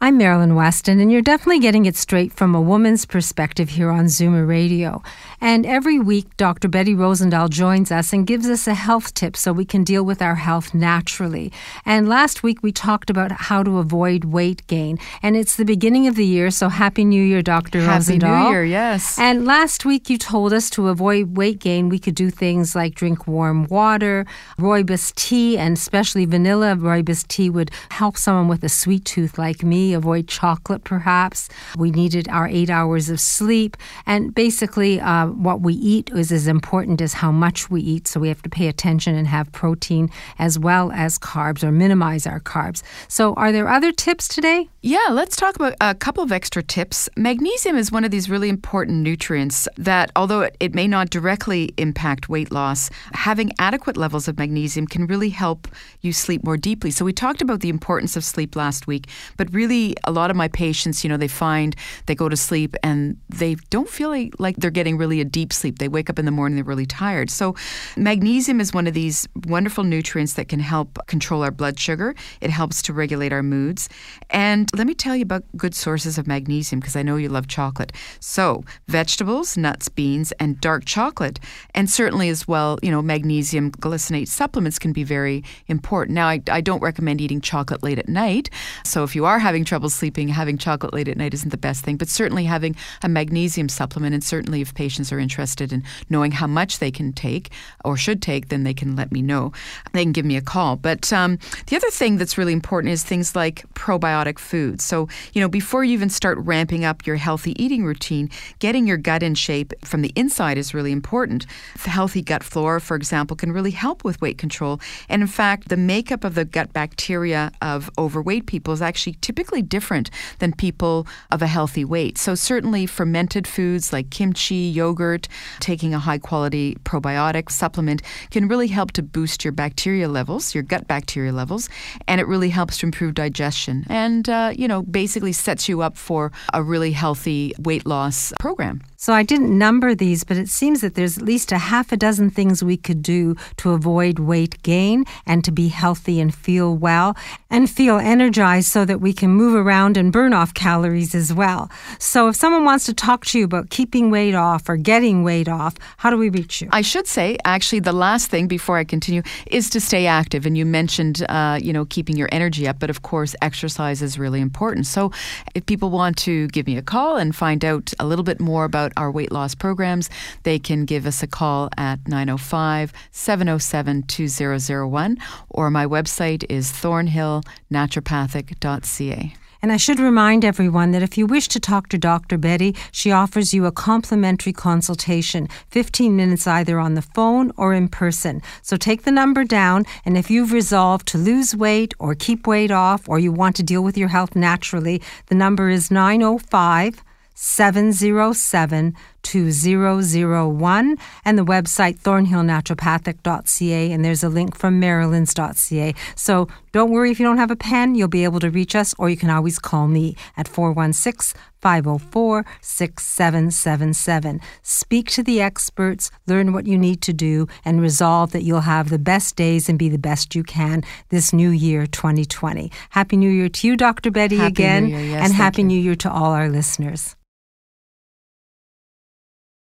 I'm Marilyn Weston, and you're definitely getting it straight from a woman's perspective here on Zoomer Radio. And every week, Dr. Betty Rosendahl joins us and gives us a health tip so we can deal with our health naturally. And last week, we talked about how to avoid weight gain. And it's the beginning of the year, so Happy New Year, Dr. Rosendahl. Happy New Year, yes. And last week, you told us to avoid weight gain, we could do things like drink warm water, rooibos tea, and especially vanilla rooibos tea would help someone with a sweet tooth like me. Avoid chocolate, perhaps. We needed our 8 hours of sleep. And basically, what we eat is as important as how much we eat. So we have to pay attention and have protein as well as carbs or minimize our carbs. So are there other tips today? Yeah, let's talk about a couple of extra tips. Magnesium is one of these really important nutrients that, although it may not directly impact weight loss, having adequate levels of magnesium can really help you sleep more deeply. So we talked about the importance of sleep last week, but really a lot of my patients, they find they go to sleep and they don't feel like they're getting really a deep sleep. They wake up in the morning, they're really tired. So magnesium is one of these wonderful nutrients that can help control our blood sugar. It helps to regulate our moods. And let me tell you about good sources of magnesium because I know you love chocolate. So vegetables, nuts, beans, and dark chocolate. And certainly as well, magnesium glycinate supplements can be very important. Now, I don't recommend eating chocolate late at night. So if you are having trouble sleeping, having chocolate late at night isn't the best thing, but certainly having a magnesium supplement, and certainly if patients are interested in knowing how much they can take or should take, then they can let me know. They can give me a call. But the other thing that's really important is things like probiotic foods. So, before you even start ramping up your healthy eating routine, getting your gut in shape from the inside is really important. The healthy gut flora, for example, can really help with weight control. And in fact, the makeup of the gut bacteria of overweight people is actually typically different than people of a healthy weight. So certainly fermented foods like kimchi, yogurt, taking a high-quality probiotic supplement can really help to boost your bacteria levels, your gut bacteria levels, and it really helps to improve digestion and, basically sets you up for a really healthy weight loss program. So I didn't number these, but it seems that there's at least a half a dozen things we could do to avoid weight gain and to be healthy and feel well and feel energized so that we can move around and burn off calories as well. So if someone wants to talk to you about keeping weight off or getting weight off, how do we reach you? I should say, actually, the last thing before I continue is to stay active. And you mentioned, keeping your energy up, but of course, exercise is really important. So if people want to give me a call and find out a little bit more about our weight loss programs, they can give us a call at 905-707-2001, or my website is thornhillnaturopathic.ca. And I should remind everyone that if you wish to talk to Dr. Betty, she offers you a complimentary consultation, 15 minutes either on the phone or in person. So take the number down, and if you've resolved to lose weight or keep weight off, or you want to deal with your health naturally, the number is 905-707-2001, and the website thornhillnaturopathic.ca, and there's a link from marylands.ca. So don't worry if you don't have a pen, you'll be able to reach us, or you can always call me at 416-504-6777. Speak to the experts, learn what you need to do, and resolve that you'll have the best days and be the best you can this new year, 2020. Happy New Year to you, Dr. Betty, Happy again, New Year, yes, and thank Happy you. New Year to all our listeners.